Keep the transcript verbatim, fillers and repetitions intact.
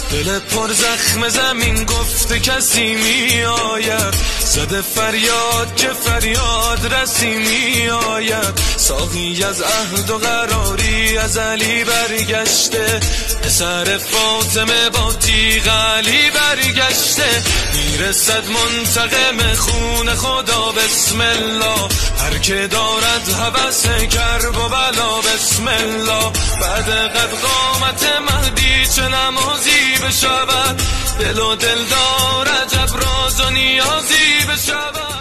دل پر زخم زمین گفته کسی می آید، زده فریاد که فریاد رسی می آید. ساقی از عهد و قراری از علی برگشته، پسر فاطمه با تیغ علی برگشته. میرسد منتقم خون خدا بسم الله، هر که دارد هوس کرب و بلا بسم الله. بعد قد قامت مهدی چه نمازی بشود، دل و دل دار عجب راز و نیازی بشود.